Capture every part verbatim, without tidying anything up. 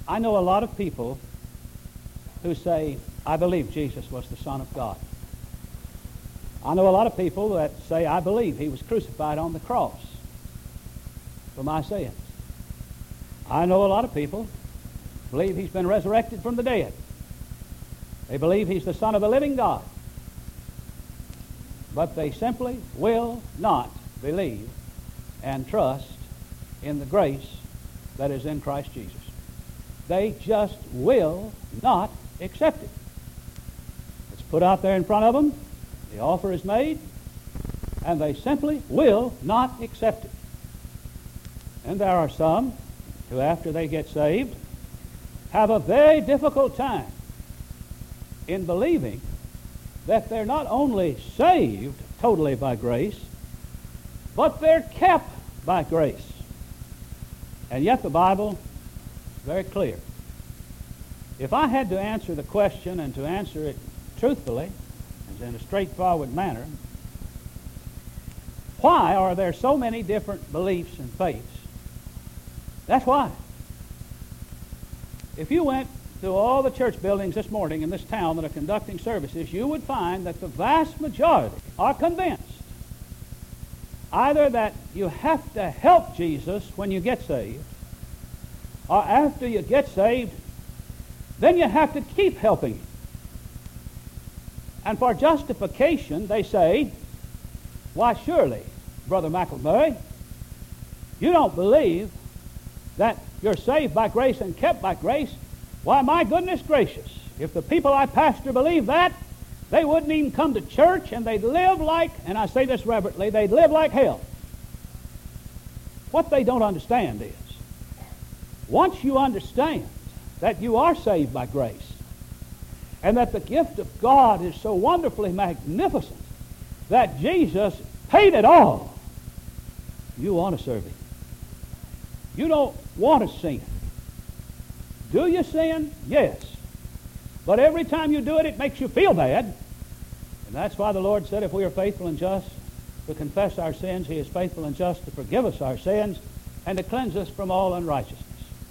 I know a lot of people who say, I believe Jesus was the Son of God. I know a lot of people that say, I believe he was crucified on the cross for my sins. I know a lot of people believe he's been resurrected from the dead. They believe he's the Son of the living God. But they simply will not believe and trust in the grace that is in Christ Jesus. They just will not accept it. It's put out there in front of them. The offer is made, and they simply will not accept it. And there are some who, after they get saved, have a very difficult time in believing that they're not only saved totally by grace, but they're kept by grace. And yet the Bible is very clear. If I had to answer the question, and to answer it truthfully, and in a straightforward manner, why are there so many different beliefs and faiths? That's why. If you went to all the church buildings this morning in this town that are conducting services, you would find that the vast majority are convinced either that you have to help Jesus when you get saved, or after you get saved, then you have to keep helping him. And for justification, they say, why surely, Brother McElmurray, you don't believe that you're saved by grace and kept by grace. Why, my goodness gracious, if the people I pastor believe that, they wouldn't even come to church, and they'd live like, and I say this reverently, they'd live like hell. What they don't understand is, once you understand that you are saved by grace, and that the gift of God is so wonderfully magnificent that Jesus paid it all, you want to serve him. You don't want to sin. Do you sin? Yes. But every time you do it, it makes you feel bad. And that's why the Lord said if we are faithful and just to confess our sins, he is faithful and just to forgive us our sins and to cleanse us from all unrighteousness.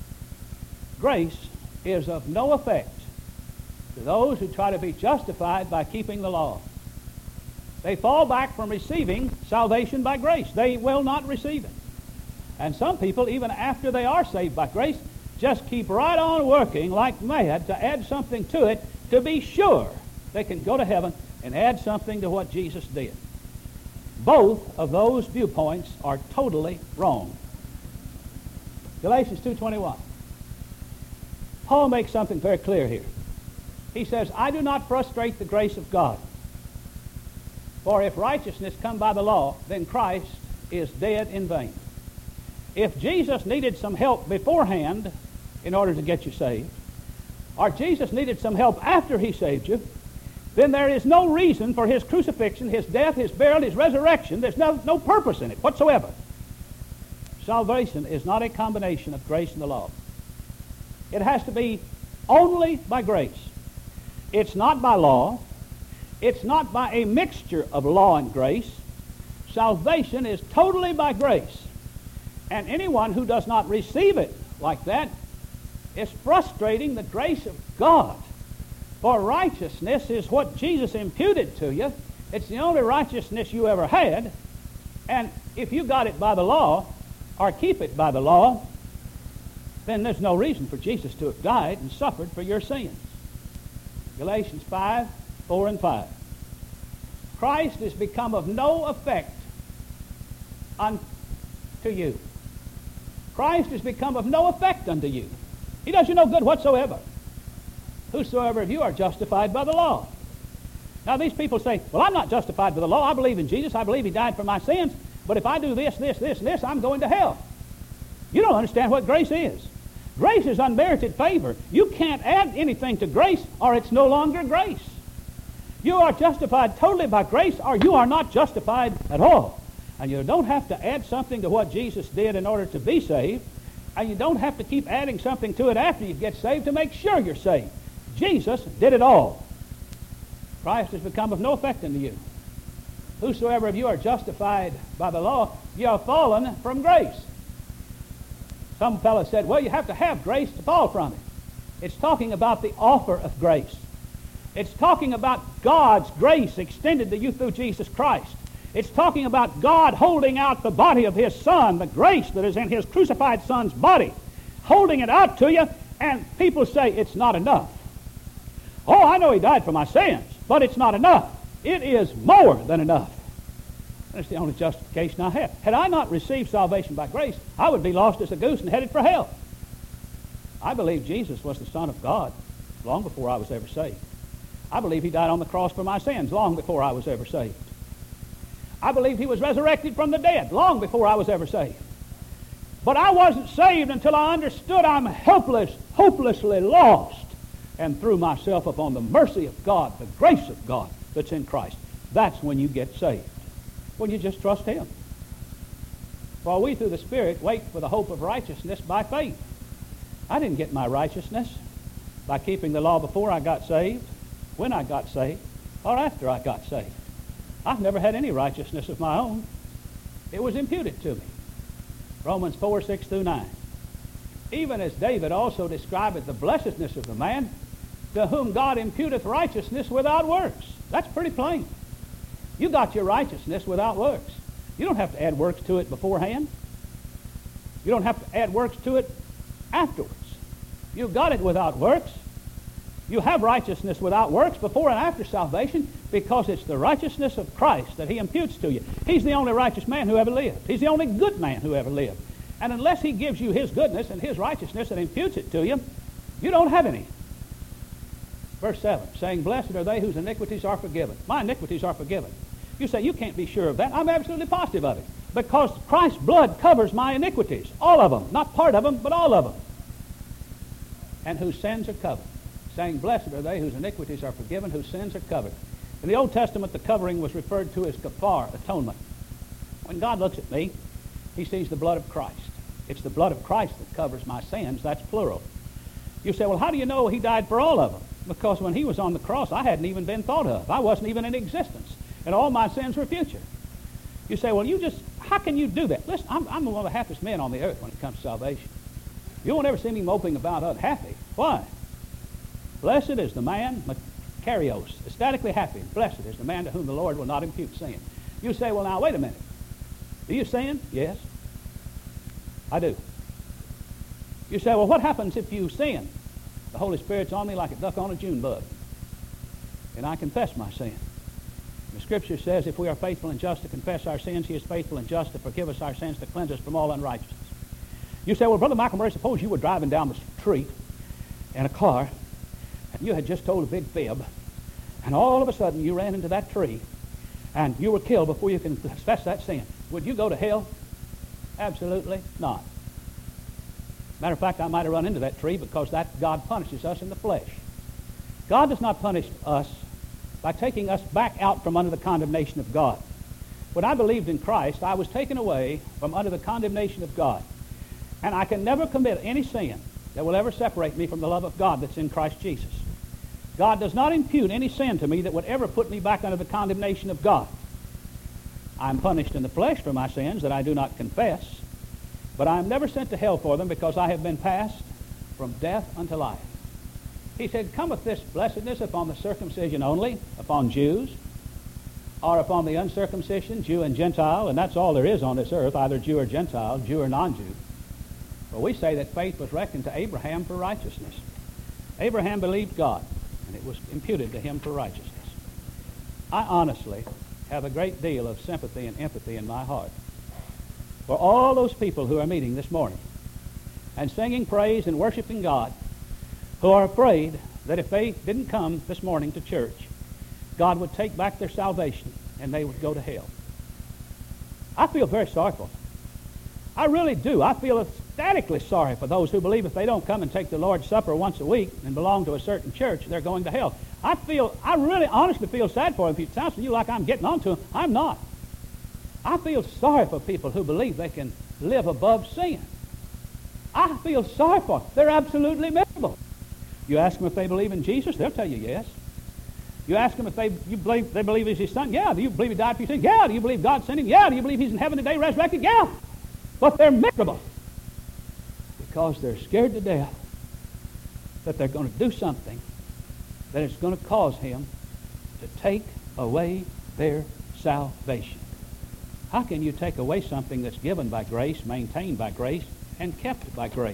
Grace is of no effect to those who try to be justified by keeping the law. They fall back from receiving salvation by grace. They will not receive it. And some people, even after they are saved by grace, just keep right on working like mad to add something to it to be sure they can go to heaven and add something to what Jesus did. Both of those viewpoints are totally wrong. Galatians two twenty-one. Paul makes something very clear here. He says, I do not frustrate the grace of God. For if righteousness come by the law, then Christ is dead in vain. If Jesus needed some help beforehand in order to get you saved, or Jesus needed some help after he saved you, then there is no reason for his crucifixion, his death, his burial, his resurrection. There's no, no purpose in it whatsoever. Salvation is not a combination of grace and the law. It has to be only by grace. It's not by law. It's not by a mixture of law and grace. Salvation is totally by grace. And anyone who does not receive it like that is frustrating the grace of God. For righteousness is what Jesus imputed to you. It's the only righteousness you ever had. And if you got it by the law, or keep it by the law, then there's no reason for Jesus to have died and suffered for your sins. Galatians five, four and five. Christ has become of no effect unto you. Christ has become of no effect unto you. He does you no good whatsoever. Whosoever of you are justified by the law. Now these people say, well, I'm not justified by the law. I believe in Jesus. I believe he died for my sins. But if I do this, this, this, and this, I'm going to hell. You don't understand what grace is. Grace is unmerited favor. You can't add anything to grace, or it's no longer grace. You are justified totally by grace, or you are not justified at all. And you don't have to add something to what Jesus did in order to be saved. And you don't have to keep adding something to it after you get saved to make sure you're saved. Jesus did it all. Christ has become of no effect unto you. Whosoever of you are justified by the law, you are fallen from grace. Some fellow said, well, you have to have grace to fall from it. It's talking about the offer of grace. It's talking about God's grace extended to you through Jesus Christ. It's talking about God holding out the body of His Son, the grace that is in His crucified Son's body, holding it out to you, and people say it's not enough. Oh, I know He died for my sins, but it's not enough. It is more than enough. That's the only justification I have. Had I not received salvation by grace, I would be lost as a goose and headed for hell. I believe Jesus was the Son of God long before I was ever saved. I believe He died on the cross for my sins long before I was ever saved. I believe He was resurrected from the dead long before I was ever saved. But I wasn't saved until I understood I'm helpless, hopelessly lost, and threw myself upon the mercy of God, the grace of God that's in Christ. That's when you get saved, when you just trust Him. While we through the Spirit wait for the hope of righteousness by faith. I didn't get my righteousness by keeping the law before I got saved, when I got saved, or after I got saved. I've never had any righteousness of my own. It was imputed to me. Romans four, six through nine. Even as David also describeth the blessedness of the man to whom God imputeth righteousness without works. That's pretty plain. You got your righteousness without works. You don't have to add works to it beforehand. You don't have to add works to it afterwards. You've got it without works. You have righteousness without works before and after salvation because it's the righteousness of Christ that He imputes to you. He's the only righteous man who ever lived. He's the only good man who ever lived. And unless He gives you His goodness and His righteousness and imputes it to you, you don't have any. Verse seven, saying, blessed are they whose iniquities are forgiven. My iniquities are forgiven. You say, you can't be sure of that. I'm absolutely positive of it. Because Christ's blood covers my iniquities. All of them. Not part of them, but all of them. And whose sins are covered. Saying, blessed are they whose iniquities are forgiven, whose sins are covered. In the Old Testament, the covering was referred to as kafar, atonement. When God looks at me, He sees the blood of Christ. It's the blood of Christ that covers my sins. That's plural. You say, well, how do you know He died for all of them? Because when He was on the cross, I hadn't even been thought of. I wasn't even in existence. And all my sins were future. You say, well, you just, how can you do that? Listen, I'm, I'm one of the happiest men on the earth when it comes to salvation. You won't ever see me moping about unhappy. Why? Blessed is the man, makarios, ecstatically happy. Blessed is the man to whom the Lord will not impute sin. You say, well, now, wait a minute. Do you sin? Yes. I do. You say, well, what happens if you sin? The Holy Spirit's on me like a duck on a June bug. And I confess my sin. The Scripture says if we are faithful and just to confess our sins, He is faithful and just to forgive us our sins, to cleanse us from all unrighteousness. You say, well, Brother Michael Murray, suppose you were driving down the street in a car, and you had just told a big fib, and all of a sudden you ran into that tree, and you were killed before you can confess that sin. Would you go to hell? Absolutely not. Matter of fact, I might have run into that tree because that God punishes us in the flesh. God does not punish us by taking us back out from under the condemnation of God. When I believed in Christ, I was taken away from under the condemnation of God. And I can never commit any sin that will ever separate me from the love of God that's in Christ Jesus. God does not impute any sin to me that would ever put me back under the condemnation of God. I'm punished in the flesh for my sins that I do not confess, but I am never sent to hell for them because I have been passed from death unto life. He said, cometh this blessedness upon the circumcision only, upon Jews, or upon the uncircumcision, Jew and Gentile, and that's all there is on this earth, either Jew or Gentile, Jew or non-Jew. Well, we say that faith was reckoned to Abraham for righteousness. Abraham believed God, and it was imputed to him for righteousness. I honestly have a great deal of sympathy and empathy in my heart for all those people who are meeting this morning and singing praise and worshiping God, who are afraid that if they didn't come this morning to church, God would take back their salvation and they would go to hell. I feel very sorry for them. I really do. I feel ecstatically sorry for those who believe if they don't come and take the Lord's Supper once a week and belong to a certain church, they're going to hell. I feel, I really honestly feel sad for them. If it sounds to you like I'm getting on to them, I'm not. I feel sorry for people who believe they can live above sin. I feel sorry for them. They're absolutely miserable. You ask them if they believe in Jesus, they'll tell you yes. You ask them if they you believe they believe He's His Son. Yeah. Do you believe He died for your sins? Yeah. Do you believe God sent Him? Yeah. Do you believe He's in heaven today resurrected? Yeah. But they're miserable because they're scared to death that they're going to do something that is going to cause him to take away their salvation. How can you take away something that's given by grace, maintained by grace, and kept by grace?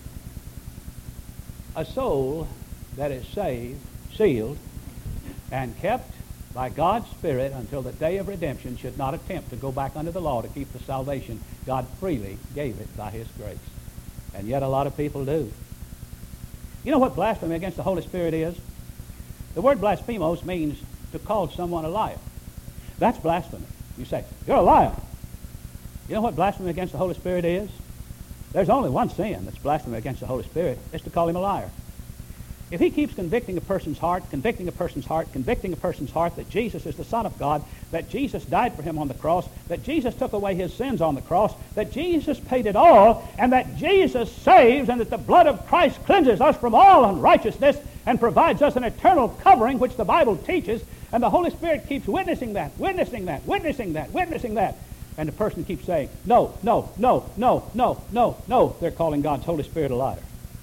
A soul that is saved, sealed, and kept by God's Spirit until the day of redemption should not attempt to go back under the law to keep the salvation God freely gave it by his grace. And yet a lot of people do. You know what blasphemy against the Holy Spirit is? The word blasphemos means to call someone a liar. That's blasphemy. You say, you're a liar. You know what blasphemy against the Holy Spirit is? There's only one sin that's blasphemy against the Holy Spirit. It's to call him a liar. If he keeps convicting a person's heart, convicting a person's heart, convicting a person's heart that Jesus is the Son of God, that Jesus died for him on the cross, that Jesus took away his sins on the cross, that Jesus paid it all, and that Jesus saves, and that the blood of Christ cleanses us from all unrighteousness and provides us an eternal covering, which the Bible teaches, and the Holy Spirit keeps witnessing that, witnessing that, witnessing that, witnessing that, and the person keeps saying, no, no, no, no, no, no, no, they're calling God's Holy Spirit a liar.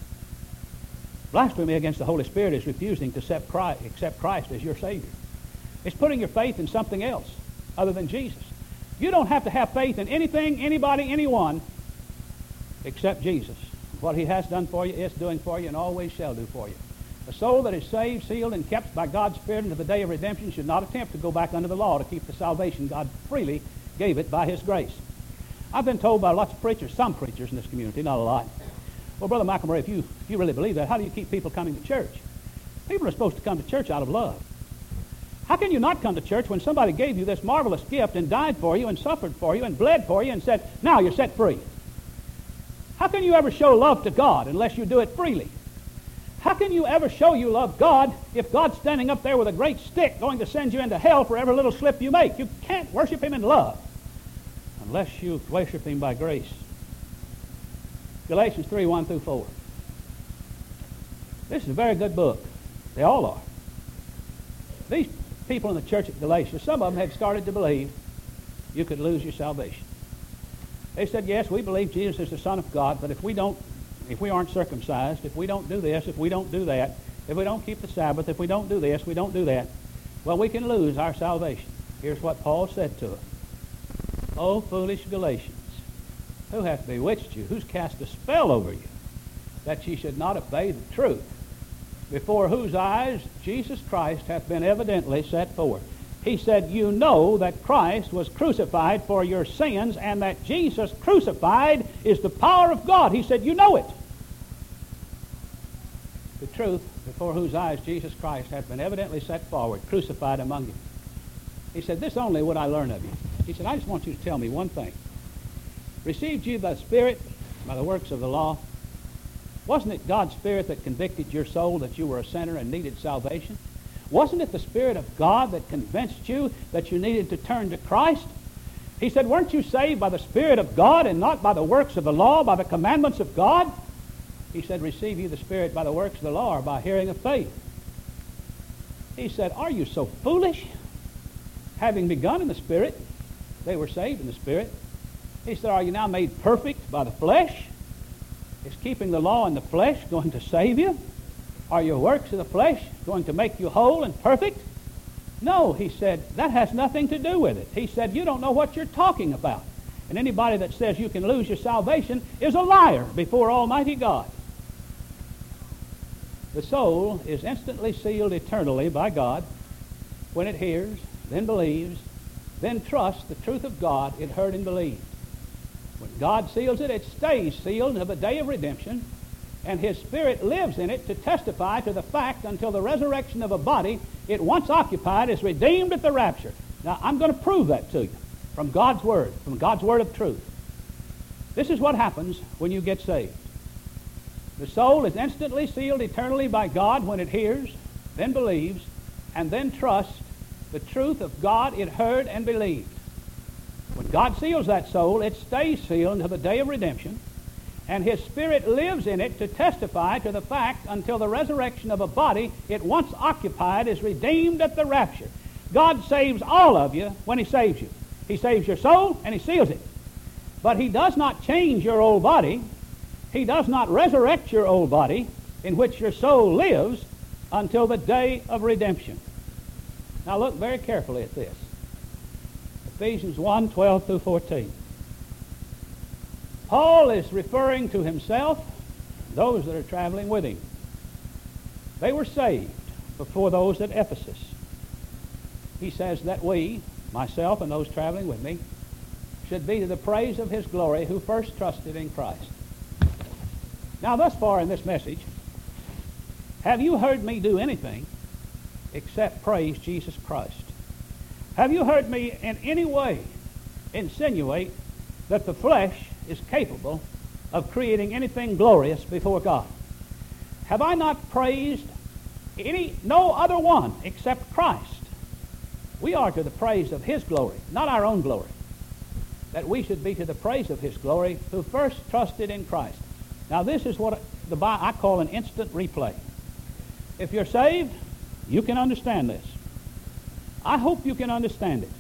Blasphemy against the Holy Spirit is refusing to accept Christ, accept Christ as your Savior. It's putting your faith in something else other than Jesus. You don't have to have faith in anything, anybody, anyone except Jesus. What he has done for you, is doing for you, and always shall do for you. A soul that is saved, sealed, and kept by God's Spirit unto the day of redemption should not attempt to go back under the law to keep the salvation God freely gave it by his grace. I've been told by lots of preachers, some preachers in this community, not a lot, well, Brother McElmurray, if you, if you really believe that, how do you keep people coming to church? People are supposed to come to church out of love. How can you not come to church when somebody gave you this marvelous gift and died for you and suffered for you and bled for you and said, now you're set free? How can you ever show love to God unless you do it freely? How can you ever show you love God if God's standing up there with a great stick going to send you into hell for every little slip you make? You can't worship him in love unless you worship him by grace. Galatians three, one through four. This is a very good book. They all are. These people in the church at Galatia, some of them had started to believe you could lose your salvation. They said, yes, we believe Jesus is the Son of God, but if we don't, if we aren't circumcised, if we don't do this, if we don't do that, if we don't keep the Sabbath, if we don't do this, we don't do that, well, we can lose our salvation. Here's what Paul said to them. O foolish Galatians, who hath bewitched you? Who's cast a spell over you, that ye should not obey the truth, before whose eyes Jesus Christ hath been evidently set forth? He said, you know that Christ was crucified for your sins, and that Jesus crucified is the power of God. He said, you know it. The truth, before whose eyes Jesus Christ hath been evidently set forward, crucified among you. He said, this only would I learn of you. He said, I just want you to tell me one thing. Received you the Spirit by the works of the law? Wasn't it God's Spirit that convicted your soul that you were a sinner and needed salvation? Wasn't it the Spirit of God that convinced you that you needed to turn to Christ? He said, weren't you saved by the Spirit of God and not by the works of the law, by the commandments of God? He said, receive you the Spirit by the works of the law or by hearing of faith? He said, are you so foolish? Having begun in the Spirit, they were saved in the Spirit. He said, are you now made perfect by the flesh? Is keeping the law in the flesh going to save you? Are your works of the flesh going to make you whole and perfect? No, he said, that has nothing to do with it. He said, you don't know what you're talking about. And anybody that says you can lose your salvation is a liar before Almighty God. The soul is instantly sealed eternally by God when it hears, then believes, then trusts the truth of God it heard and believed. When God seals it, it stays sealed until the day of redemption, and his Spirit lives in it to testify to the fact until the resurrection of a body it once occupied is redeemed at the rapture. Now, I'm going to prove that to you from God's Word, from God's Word of truth. This is what happens when you get saved. The soul is instantly sealed eternally by God when it hears, then believes, and then trusts the truth of God it heard and believed. When God seals that soul, it stays sealed until the day of redemption, and his Spirit lives in it to testify to the fact until the resurrection of a body it once occupied is redeemed at the rapture. God saves all of you when he saves you. He saves your soul and he seals it. But he does not change your old body. He does not resurrect your old body. in which your soul lives until the day of redemption. Now look very carefully at this. Ephesians one, twelve through fourteen. Paul is referring to himself, those that are traveling with him. They were saved before those at Ephesus. He says that we, myself and those traveling with me, should be to the praise of his glory who first trusted in Christ. Now thus far in this message, have you heard me do anything except praise Jesus Christ? Have you heard me in any way insinuate that the flesh is capable of creating anything glorious before God? Have I not praised any, no other one except Christ? We are to the praise of his glory, not our own glory. That we should be to the praise of his glory who first trusted in Christ. Now this is what the Bible I call an instant replay. If you're saved, you can understand this. I hope you can understand it.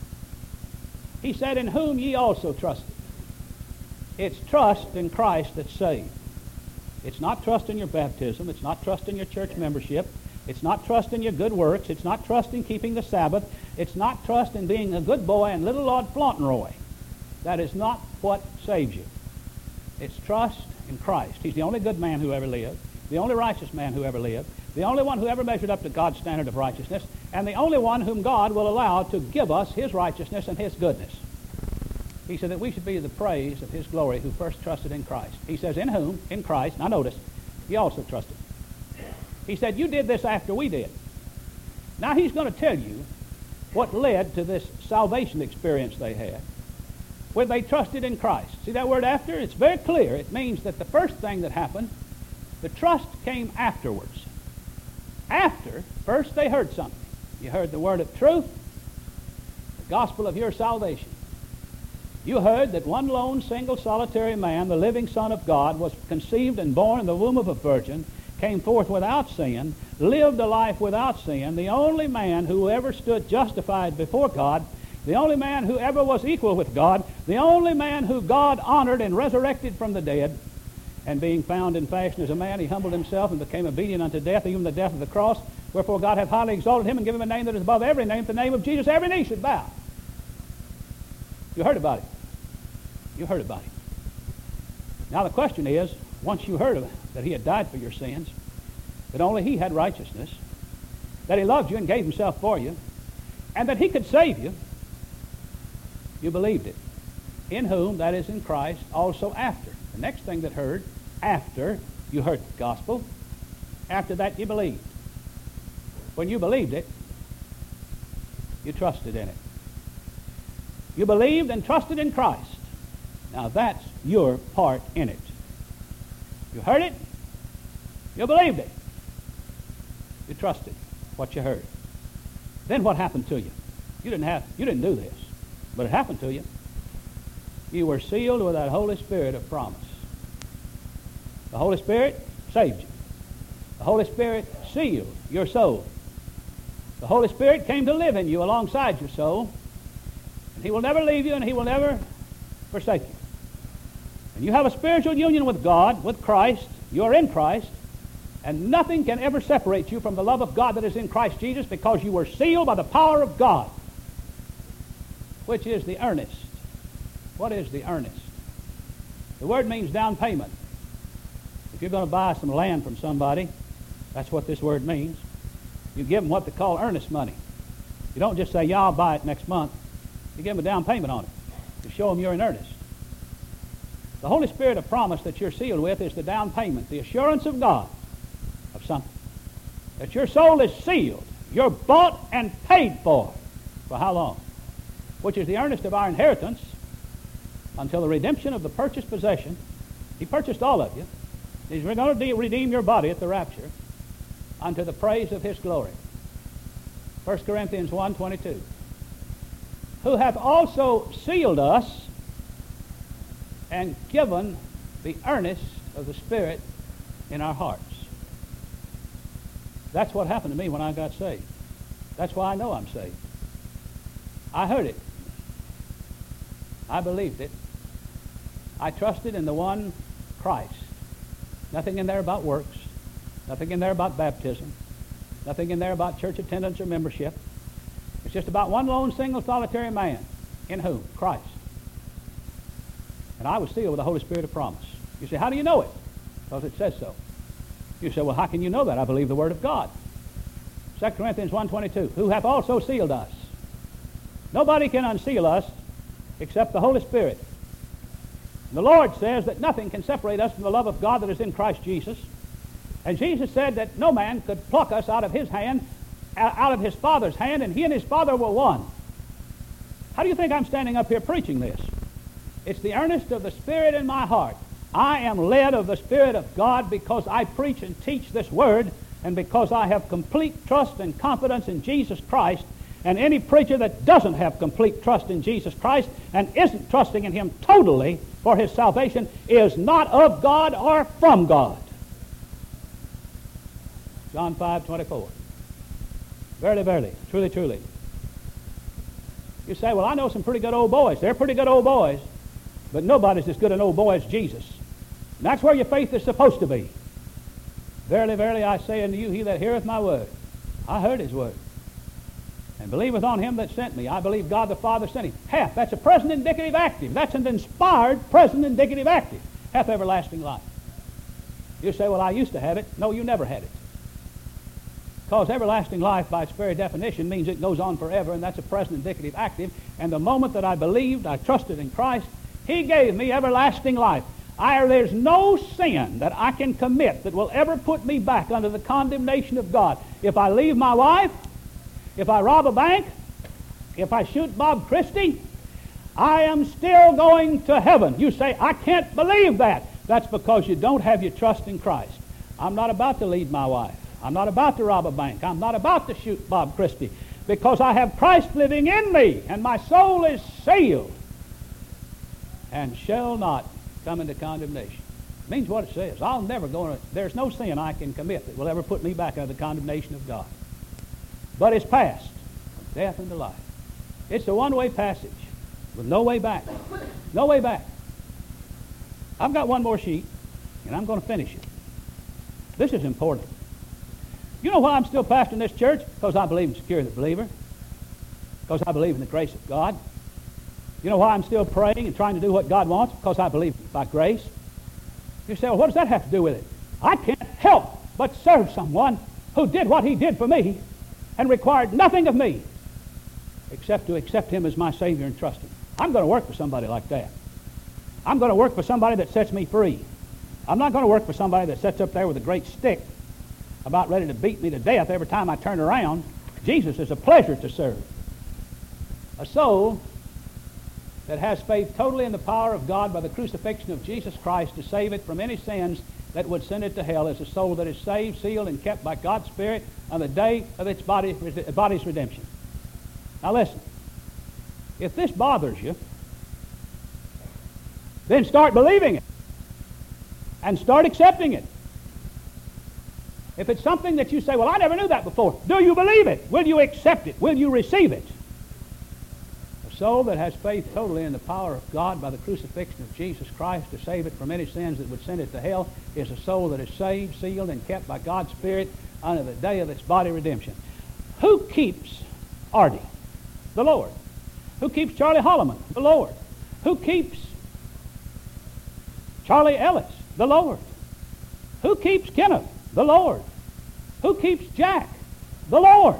He said, in whom ye also trusted. It's trust in Christ that saves. It's not trust in your baptism. It's not trust in your church membership. It's not trust in your good works. It's not trust in keeping the Sabbath. It's not trust in being a good boy and little Lord Fauntleroy. That is not what saves you. It's trust in Christ. He's the only good man who ever lived, the only righteous man who ever lived, the only one who ever measured up to God's standard of righteousness, and the only one whom God will allow to give us his righteousness and his goodness. He said that we should be the praise of his glory who first trusted in Christ. He says, in whom, in Christ, now notice, he also trusted. He said, you did this after we did. Now he's going to tell you what led to this salvation experience they had, when they trusted in Christ. See that word after? It's very clear. It means that the first thing that happened, the trust came afterwards. After, first they heard something. You heard the word of truth, the gospel of your salvation. You heard that one lone, single, solitary man, the living Son of God, was conceived and born in the womb of a virgin, came forth without sin, lived a life without sin, the only man who ever stood justified before God, the only man who ever was equal with God, the only man who God honored and resurrected from the dead, and being found in fashion as a man, he humbled himself and became obedient unto death, even the death of the cross. Wherefore God hath highly exalted him and given him a name that is above every name. The name of Jesus, every knee should bow. You heard about him. You heard about him. Now the question is, once you heard of it, that he had died for your sins, that only he had righteousness, that he loved you and gave himself for you, and that he could save you, you believed it. In whom, that is in Christ, also after. The next thing that heard, after you heard the gospel, after that you believed. When you believed it, you trusted in it. You believed and trusted in Christ. Now that's your part in it. You heard it, you believed it, you trusted what you heard. Then what happened to you? You didn't have, you didn't do this, but it happened to you. You were sealed with that Holy Spirit of promise. The Holy Spirit saved you. The Holy Spirit sealed your soul. The Holy Spirit came to live in you alongside your soul, and he will never leave you and he will never forsake you. And you have a spiritual union with God, with Christ. You are in Christ, and nothing can ever separate you from the love of God that is in Christ Jesus, because you were sealed by the power of God, which is the earnest. What is the earnest? The word means down payment. If you're going to buy some land from somebody, that's what this word means. You give them what they call earnest money. You don't just say, yeah, I'll buy it next month. You give them a down payment on it to show them you're in earnest. The Holy Spirit of promise that you're sealed with is the down payment, the assurance of God of something. That your soul is sealed. You're bought and paid for. For how long? Which is the earnest of our inheritance until the redemption of the purchased possession. He purchased all of you. He's going to redeem your body at the rapture unto the praise of his glory. First Corinthians one twenty-two. Who hath also sealed us and given the earnest of the Spirit in our hearts. That's what happened to me when I got saved. That's why I know I'm saved. I heard it. I believed it. I trusted in the one Christ. Nothing in there about works. Nothing in there about baptism. Nothing in there about church attendance or membership. It's just about one lone, single, solitary man. In whom? Christ. And I was sealed with the Holy Spirit of promise. You say, how do you know it? Because it says so. You say, well, how can you know that? I believe the Word of God. Second Corinthians one twenty-two, who hath also sealed us. Nobody can unseal us except the Holy Spirit. And the Lord says that nothing can separate us from the love of God that is in Christ Jesus. And Jesus said that no man could pluck us out of his hand, out of his Father's hand, and he and his Father were one. How do you think I'm standing up here preaching this? It's the earnest of the Spirit in my heart. I am led of the Spirit of God because I preach and teach this Word, and because I have complete trust and confidence in Jesus Christ. And any preacher that doesn't have complete trust in Jesus Christ and isn't trusting in Him totally for his salvation is not of God or from God. John five twenty-four. Verily, verily, truly, truly. You say, well, I know some pretty good old boys. They're pretty good old boys, but nobody's as good an old boy as Jesus. And that's where your faith is supposed to be. Verily, verily, I say unto you, he that heareth my word, I heard his word, and believeth on him that sent me. I believe God the Father sent him. Hath, that's a present indicative active. That's an inspired present indicative active. Hath everlasting life. You say, well, I used to have it. No, you never had it. Because everlasting life, by its very definition, means it goes on forever, and that's a present indicative active. And the moment that I believed, I trusted in Christ, He gave me everlasting life. I, there's no sin that I can commit that will ever put me back under the condemnation of God. If I leave my wife, if I rob a bank, if I shoot Bob Christie, I am still going to heaven. You say, I can't believe that. That's because you don't have your trust in Christ. I'm not about to leave my wife. I'm not about to rob a bank. I'm not about to shoot Bob Christie, because I have Christ living in me, and my soul is sealed and shall not come into condemnation. It means what it says. I'll never go, there's no sin I can commit that will ever put me back under the condemnation of God. But it's passed from death into life. It's a one-way passage with no way back. No way back. I've got one more sheet, and I'm going to finish it. This is important. You know why I'm still pastoring this church? Because I believe in the security of the believer. Because I believe in the grace of God. You know why I'm still praying and trying to do what God wants? Because I believe by grace. You say, well, what does that have to do with it? I can't help but serve someone who did what He did for me and required nothing of me except to accept Him as my Savior and trust Him. I'm going to work for somebody like that. I'm going to work for somebody that sets me free. I'm not going to work for somebody that sits up there with a great stick about ready to beat me to death every time I turn around. Jesus is a pleasure to serve. A soul that has faith totally in the power of God by the crucifixion of Jesus Christ to save it from any sins that would send it to hell is a soul that is saved, sealed, and kept by God's Spirit on the day of its body, body's redemption. Now listen, if this bothers you, then start believing it and start accepting it. If it's something that you say, well, I never knew that before, do you believe it? Will you accept it? Will you receive it? A soul that has faith totally in the power of God by the crucifixion of Jesus Christ to save it from any sins that would send it to hell is a soul that is saved, sealed, and kept by God's Spirit unto the day of its body redemption. Who keeps Artie? The Lord. Who keeps Charlie Holloman? The Lord. Who keeps Charlie Ellis? The Lord. Who keeps Kenneth? The Lord. Who keeps Jack? The Lord.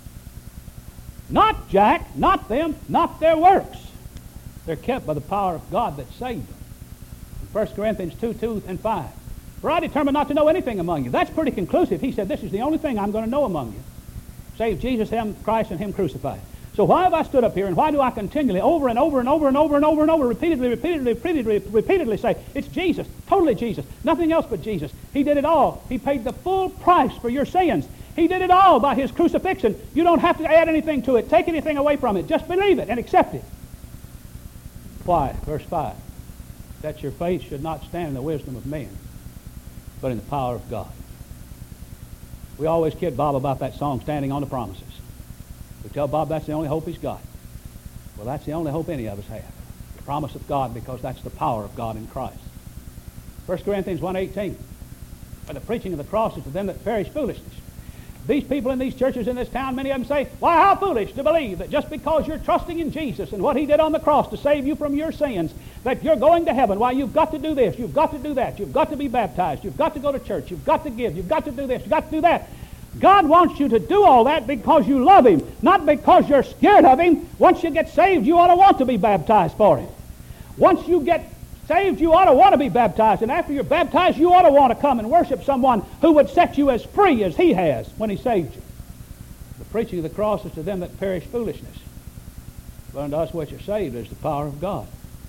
Not Jack, not them, not their works. They're kept by the power of God that saved them. First Corinthians two, two and five. For I determined not to know anything among you. That's pretty conclusive. He said, this is the only thing I'm going to know among you, save Jesus, Him, Christ, and Him crucified. So why have I stood up here, and why do I continually, over and over and over and over and over and over, repeatedly, repeatedly, repeatedly, repeatedly say, it's Jesus, totally Jesus, nothing else but Jesus. He did it all. He paid the full price for your sins. He did it all by His crucifixion. You don't have to add anything to it, take anything away from it. Just believe it and accept it. Why? Verse five. That your faith should not stand in the wisdom of men, but in the power of God. We always kid Bob about that song, Standing on the Promises. We tell Bob that's the only hope he's got. Well, that's the only hope any of us have. The promise of God, because that's the power of God in Christ. First Corinthians one eighteen. For the preaching of the cross is to them that perish foolishness. These people in these churches in this town, many of them say, why, how foolish to believe that just because you're trusting in Jesus and what He did on the cross to save you from your sins, that you're going to heaven. Why, you've got to do this, you've got to do that, you've got to be baptized, you've got to go to church, you've got to give, you've got to do this, you've got to do that. God wants you to do all that because you love Him, not because you're scared of Him. Once you get saved, you ought to want to be baptized for Him. Once you get saved, you ought to want to be baptized. And after you're baptized, you ought to want to come and worship someone who would set you as free as He has when He saved you. The preaching of the cross is to them that perish foolishness. But unto us which are saved is the power of God.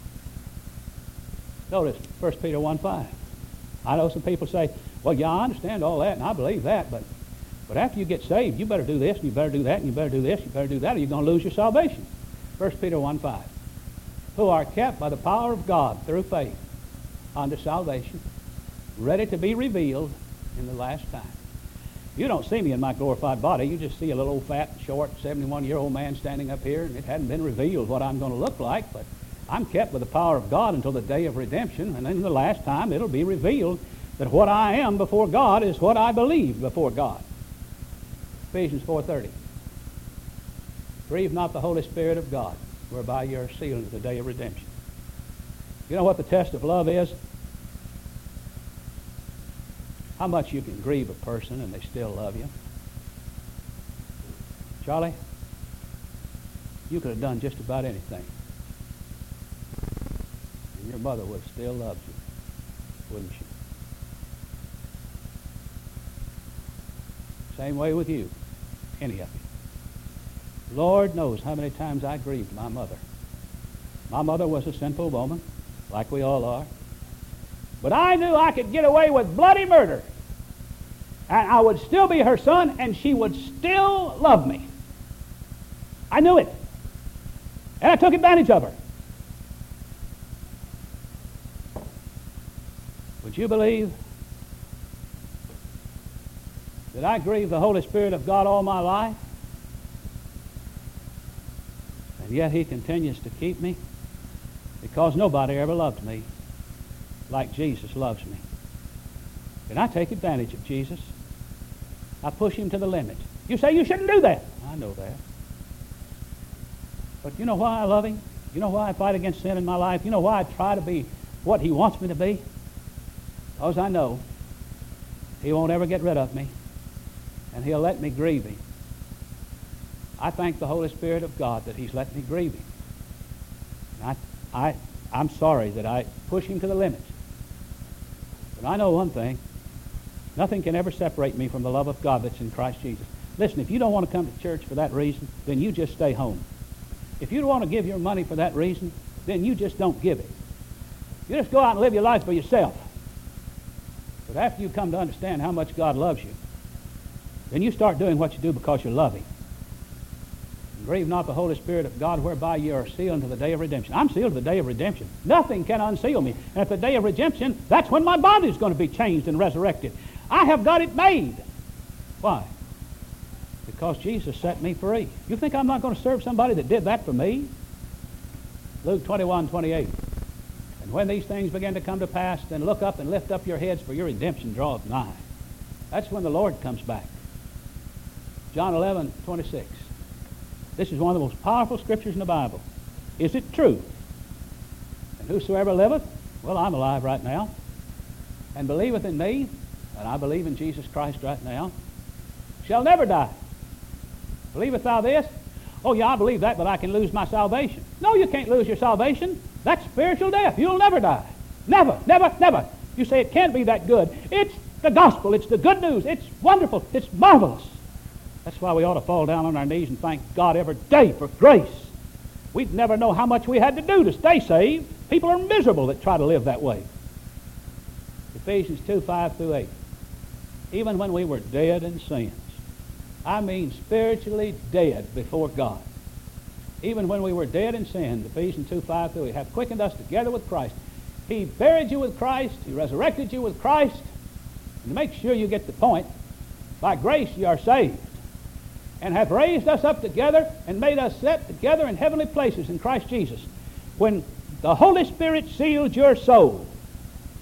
Notice First Peter one five. I know some people say, well, yeah, I understand all that, and I believe that, but, but after you get saved, you better do this, and you better do that, and you better do this, you better do that, or you're going to lose your salvation. First Peter one five. Who are kept by the power of God through faith unto salvation, ready to be revealed in the last time. You don't see me in my glorified body. You just see a little old fat, short, seventy-one-year-old man standing up here, and it hadn't been revealed what I'm going to look like, but I'm kept by the power of God until the day of redemption, and in the last time it'll be revealed that what I am before God is what I believe before God. Ephesians four thirty. Grieve not the Holy Spirit of God, whereby you are sealed unto the day of redemption. You know what the test of love is? How much you can grieve a person and they still love you. Charlie, you could have done just about anything, and your mother would have still loved you, wouldn't she? Same way with you, any of you. Lord knows how many times I grieved my mother. My mother was a sinful woman, like we all are. But I knew I could get away with bloody murder, and I would still be her son, and she would still love me. I knew it. And I took advantage of her. Would you believe that I grieved the Holy Spirit of God all my life? And yet He continues to keep me, because nobody ever loved me like Jesus loves me. And I take advantage of Jesus. I push Him to the limit. You say you shouldn't do that. I know that. But you know why I love Him? You know why I fight against sin in my life? You know why I try to be what He wants me to be? Because I know He won't ever get rid of me, and He'll let me grieve Him. I thank the Holy Spirit of God that He's let me grieve Him. I, I, I'm sorry that I push Him to the limit. But I know one thing. Nothing can ever separate me from the love of God that's in Christ Jesus. Listen, if you don't want to come to church for that reason, then you just stay home. If you don't want to give your money for that reason, then you just don't give it. You just go out and live your life for yourself. But after you come to understand how much God loves you, then you start doing what you do because you love Him. Grieve not the Holy Spirit of God, whereby you are sealed unto the day of redemption. I'm sealed to the day of redemption. Nothing can unseal me. And at the day of redemption, that's when my body is going to be changed and resurrected. I have got it made. Why? Because Jesus set me free. You think I'm not going to serve somebody that did that for me? Luke twenty-one twenty-eight. And when these things begin to come to pass, then look up and lift up your heads, for your redemption draweth nigh. That's when the Lord comes back. John eleven twenty-six. This is one of the most powerful scriptures in the Bible. Is it true? And whosoever liveth, well, I'm alive right now, and believeth in me, and I believe in Jesus Christ right now, shall never die. Believeth thou this? Oh, yeah, I believe that, but I can lose my salvation. No, you can't lose your salvation. That's spiritual death. You'll never die. Never, never, never. You say it can't be that good. It's the gospel. It's the good news. It's wonderful. It's marvelous. That's why we ought to fall down on our knees and thank God every day for grace. We'd never know how much we had to do to stay saved. People are miserable that try to live that way. Ephesians two, five through eight. Even when we were dead in sins, I mean spiritually dead before God. Even when we were dead in sin, Ephesians two, five through eight, hath quickened us together with Christ. He buried you with Christ. He resurrected you with Christ. And to make sure you get the point, by grace you are saved, and have raised us up together and made us sit together in heavenly places in Christ Jesus. When the Holy Spirit sealed your soul,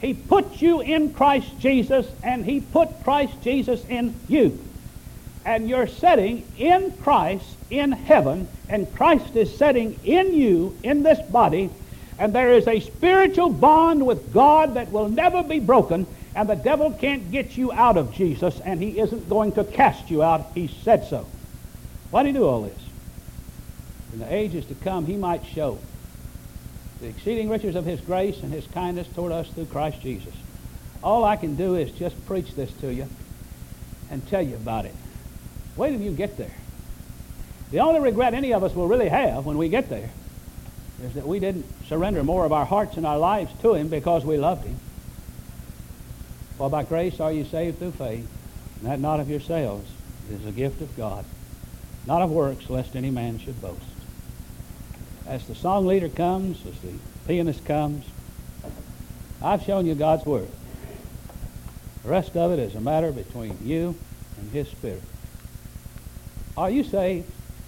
He put you in Christ Jesus, and He put Christ Jesus in you. And you're sitting in Christ in heaven, and Christ is sitting in you in this body, and there is a spiritual bond with God that will never be broken, and the devil can't get you out of Jesus, and he isn't going to cast you out. He said so. Why did he do all this? In the ages to come, he might show the exceeding riches of his grace and his kindness toward us through Christ Jesus. All I can do is just preach this to you and tell you about it. Wait till you get there. The only regret any of us will really have when we get there is that we didn't surrender more of our hearts and our lives to Him because we loved Him. For by grace are you saved through faith, and that not of yourselves. It is a gift of God, not of works, lest any man should boast. As the song leader comes, as the pianist comes, I've shown you God's Word. The rest of it is a matter between you and His Spirit. Are you saved?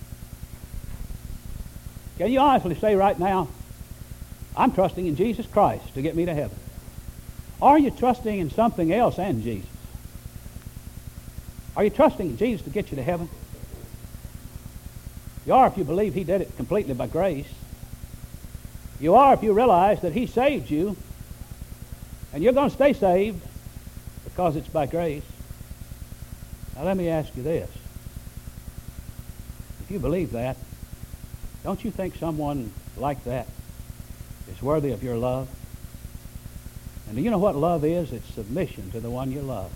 Can you honestly say right now, I'm trusting in Jesus Christ to get me to heaven? Are you trusting in something else and Jesus? Are you trusting in Jesus to get you to heaven? You are if you believe He did it completely by grace. You are if you realize that He saved you, and you're going to stay saved because it's by grace. Now let me ask you this. If you believe that, don't you think someone like that is worthy of your love? And do you know what love is? It's submission to the one you love.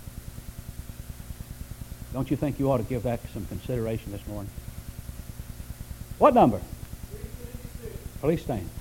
Don't you think you ought to give that some consideration this morning? What number? Please stand.